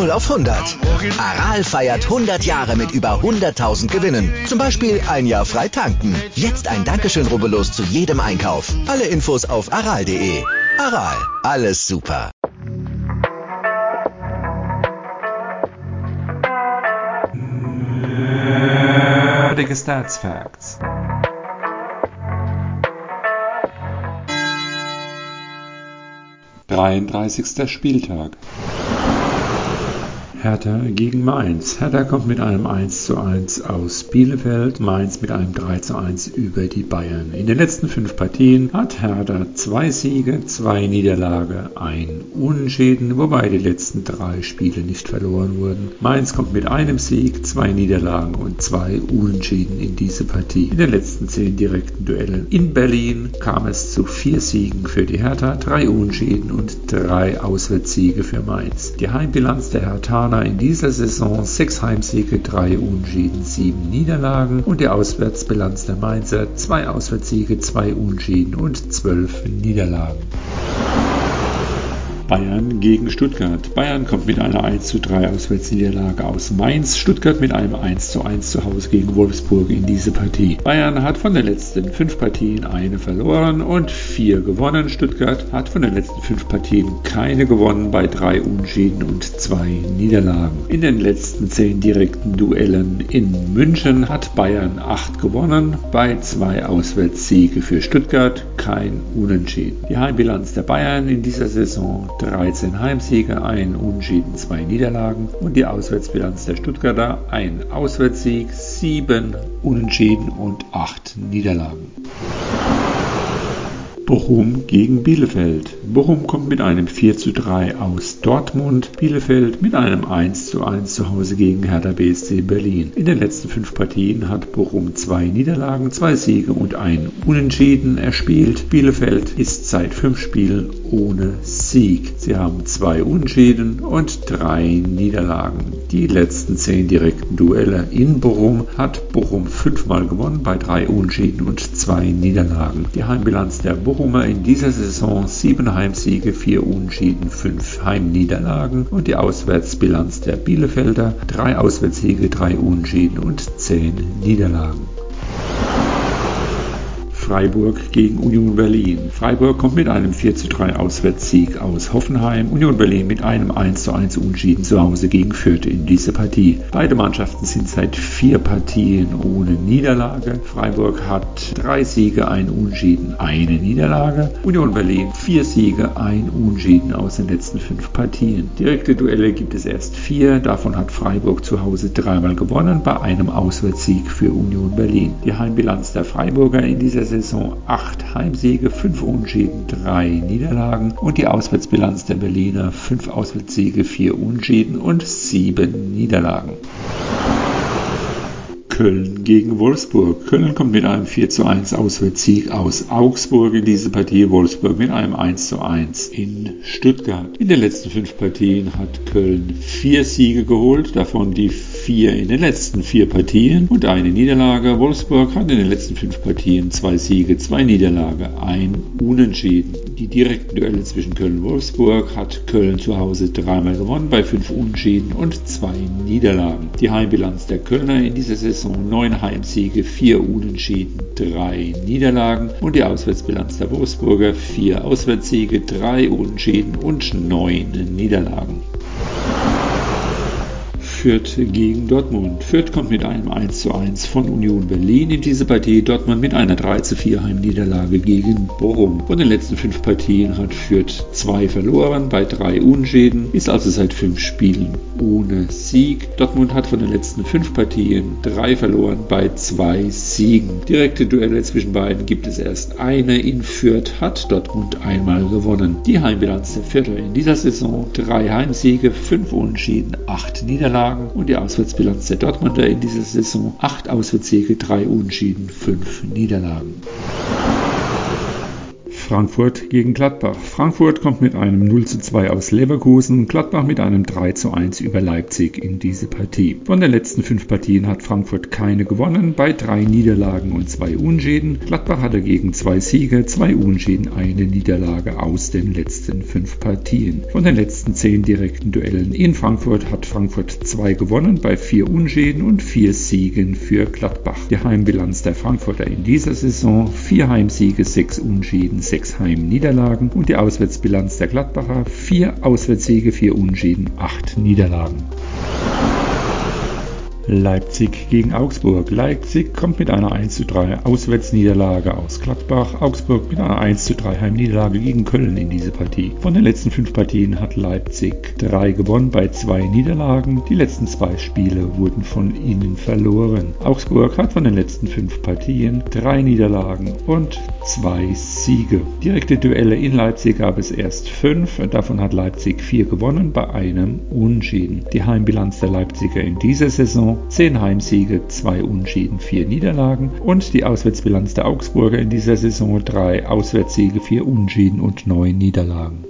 0 auf 100. Aral feiert 100 Jahre mit über 100.000 Gewinnen. Zum Beispiel ein Jahr frei tanken. Jetzt ein Dankeschön, rubbellos zu jedem Einkauf. Alle Infos auf aral.de. Aral, alles super. Nerdige Stats Facts. (33. Spieltag). Hertha gegen Mainz. Hertha kommt mit einem 1:1 aus Bielefeld, Mainz mit einem 3:1 über die Bayern. In den letzten 5 Partien hat Hertha 2 Siege, 2 Niederlage, 1 Unentschieden, wobei die letzten 3 Spiele nicht verloren wurden. Mainz kommt mit einem Sieg, 2 Niederlagen und 2 Unentschieden in diese Partie. In den letzten 10 direkten Duellen in Berlin kam es zu 4 Siegen für die Hertha, 3 Unentschieden und 3 Auswärtssiege für Mainz. Die Heimbilanz der Herthaner in dieser Saison: 6 Heimsiege, 3 Unentschieden, 7 Niederlagen, und die Auswärtsbilanz der Mainzer: 2 Auswärtssiege, 2 Unentschieden und 12 Niederlagen. Bayern gegen Stuttgart. Bayern kommt mit einer 1:3 Auswärtsniederlage aus Mainz, Stuttgart mit einem 1:1 zu Hause gegen Wolfsburg in diese Partie. Bayern hat von den letzten 5 Partien eine verloren und 4 gewonnen. Stuttgart hat von den letzten 5 Partien keine gewonnen, bei 3 Unentschieden und 2 Niederlagen. In den letzten 10 direkten Duellen in München hat Bayern 8 gewonnen, bei 2 Auswärtssiege für Stuttgart, kein Unentschieden. Die Heimbilanz der Bayern in dieser Saison: 13 Heimsiege, 1 Unentschieden, 2 Niederlagen, und die Auswärtsbilanz der Stuttgarter: 1 Auswärtssieg, 7 Unentschieden und 8 Niederlagen. Bochum gegen Bielefeld. Bochum kommt mit einem 4:3 aus Dortmund, Bielefeld mit einem 1:1 zu Hause gegen Hertha BSC Berlin. In den letzten 5 Partien hat Bochum 2 Niederlagen, 2 Siege und 1 Unentschieden erspielt. Bielefeld ist seit 5 Spielen ohne Sieg. Sie haben 2 Unentschieden und 3 Niederlagen. Die letzten 10 direkten Duelle in Bochum hat Bochum 5-mal gewonnen, bei 3 Unentschieden und 2 Niederlagen. Die Heimbilanz der Bochumer in dieser Saison: 7 Heimsiege, 4 Unentschieden, 5 Heimniederlagen, und die Auswärtsbilanz der Bielefelder: 3 Auswärtssiege, 3 Unentschieden und 10 Niederlagen. Freiburg gegen Union Berlin. Freiburg kommt mit einem 4:3 Auswärtssieg aus Hoffenheim, Union Berlin mit einem 1:1 Unentschieden zu Hause gegen Fürth in diese Partie. Beide Mannschaften sind seit 4 Partien ohne Niederlage. Freiburg hat 3 Siege, 1 Unentschieden, 1 Niederlage. Union Berlin 4 Siege, 1 Unentschieden aus den letzten 5 Partien. Direkte Duelle gibt es erst 4, davon hat Freiburg zu Hause 3-mal gewonnen, bei einem Auswärtssieg für Union Berlin. Die Heimbilanz der Freiburger in dieser Saison: 8 Heimsiege, 5 Unentschieden, 3 Niederlagen, und die Auswärtsbilanz der Berliner: 5 Auswärtssiege, 4 Unentschieden und 7 Niederlagen. Köln gegen Wolfsburg. Köln kommt mit einem 4:1 Auswärtssieg aus Augsburg in diese Partie, Wolfsburg mit einem 1:1 in Stuttgart. In den letzten 5 Partien hat Köln 4 Siege geholt, davon die 4 in den letzten 4 Partien und eine Niederlage. Wolfsburg hat in den letzten 5 Partien 2 Siege, 2 Niederlage, 1 Unentschieden. Die direkten Duelle zwischen Köln und Wolfsburg hat Köln zu Hause 3-mal gewonnen, bei 5 Unentschieden und 2 Niederlagen. Die Heimbilanz der Kölner in dieser Saison: 9 Heimsiege, 4 Unentschieden, 3 Niederlagen, und die Auswärtsbilanz der Wolfsburger: 4 Auswärtssiege, 3 Unentschieden und 9 Niederlagen. Fürth gegen Dortmund. Fürth kommt mit einem 1:1 von Union Berlin in diese Partie, Dortmund mit einer 3:4 Heimniederlage gegen Bochum. Von den letzten 5 Partien hat Fürth 2 verloren, bei 3 Unentschieden, ist also seit 5 Spielen ohne Sieg. Dortmund hat von den letzten 5 Partien 3 verloren, bei 2 Siegen. Direkte Duelle zwischen beiden gibt es erst eine. In Fürth hat Dortmund einmal gewonnen. Die Heimbilanz der Vierter in dieser Saison: 3 Heimsiege, 5 Unentschieden, 8 Niederlagen, und die Auswärtsbilanz der Dortmunder in dieser Saison: 8 Auswärtssiege, 3 Unentschieden, 5 Niederlagen. Frankfurt gegen Gladbach. Frankfurt kommt mit einem 0:2 aus Leverkusen, Gladbach mit einem 3:1 über Leipzig in diese Partie. Von den letzten 5 Partien hat Frankfurt keine gewonnen, bei 3 Niederlagen und 2 Unentschieden. Gladbach hat dagegen 2 Siege, 2 Unentschieden, eine Niederlage aus den letzten 5 Partien. Von den letzten 10 direkten Duellen in Frankfurt hat Frankfurt 2 gewonnen, bei 4 Unentschieden und 4 Siegen für Gladbach. Die Heimbilanz der Frankfurter in dieser Saison: 4 Heimsiege, 6 Unentschieden, 6 Heimniederlagen, und die Auswärtsbilanz der Gladbacher: 4 Auswärtssiege, 4 Unentschieden, 8 Niederlagen. Leipzig gegen Augsburg. Leipzig kommt mit einer 1:3 Auswärtsniederlage aus Gladbach. Augsburg mit einer 1:3 Heimniederlage gegen Köln in diese Partie. Von den letzten 5 Partien hat Leipzig 3 gewonnen, bei 2 Niederlagen. Die letzten 2 Spiele wurden von ihnen verloren. Augsburg hat von den letzten 5 Partien 3 Niederlagen und 2 Siege. Direkte Duelle in Leipzig gab es erst 5. Davon hat Leipzig 4 gewonnen, bei einem Unentschieden. Die Heimbilanz der Leipziger in dieser Saison: 10 Heimsiege, 2 Unentschieden, 4 Niederlagen, und die Auswärtsbilanz der Augsburger in dieser Saison: 3 Auswärtssiege, 4 Unentschieden und 9 Niederlagen.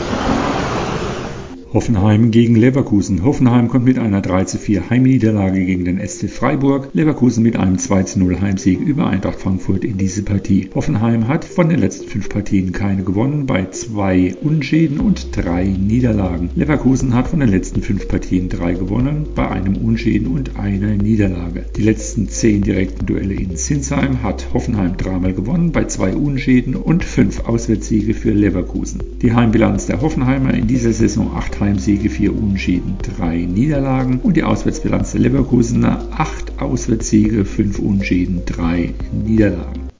Hoffenheim gegen Leverkusen. Hoffenheim kommt mit einer 3:4 Heimniederlage gegen den SC Freiburg. Leverkusen mit einem 2:0 Heimsieg über Eintracht Frankfurt in diese Partie. Hoffenheim hat von den letzten 5 Partien keine gewonnen, bei 2 Unentschieden und 3 Niederlagen. Leverkusen hat von den letzten 5 Partien 3 gewonnen, bei einem Unentschieden und einer Niederlage. Die letzten 10 direkten Duelle in Sinsheim hat Hoffenheim 3-mal gewonnen, bei 2 Unentschieden und 5 Auswärtssiege für Leverkusen. Die Heimbilanz der Hoffenheimer in dieser Saison: 8 Heimsiege, 4 Unentschieden, 3 Niederlagen, und die Auswärtsbilanz der Leverkusener: 8 Auswärtssiege, 5 Unentschieden, 3 Niederlagen.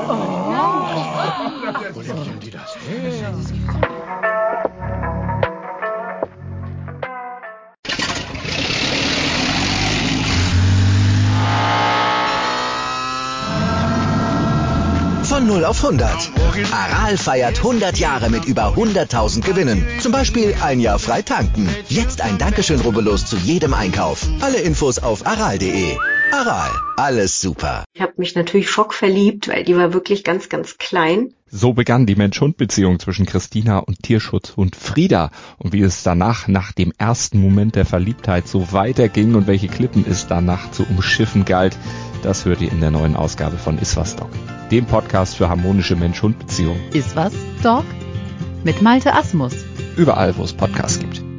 Von 0 auf 100. Aral feiert 100 Jahre mit über 100.000 Gewinnen. Zum Beispiel ein Jahr frei tanken. Jetzt ein Dankeschön, rubbellos zu jedem Einkauf. Alle Infos auf aral.de. Aral, alles super. Ich habe mich natürlich schockverliebt, weil die war wirklich ganz, ganz klein. So begann die Mensch-Hund-Beziehung zwischen Christina und Tierschutzhund Frieda. Und wie es danach, nach dem ersten Moment der Verliebtheit, so weiterging und welche Klippen es danach zu umschiffen galt, das hört ihr in der neuen Ausgabe von Iswas Dog, dem Podcast für harmonische Mensch-Hund-Beziehungen. Iswas Dog? Mit Malte Asmus. Überall, wo es Podcasts gibt.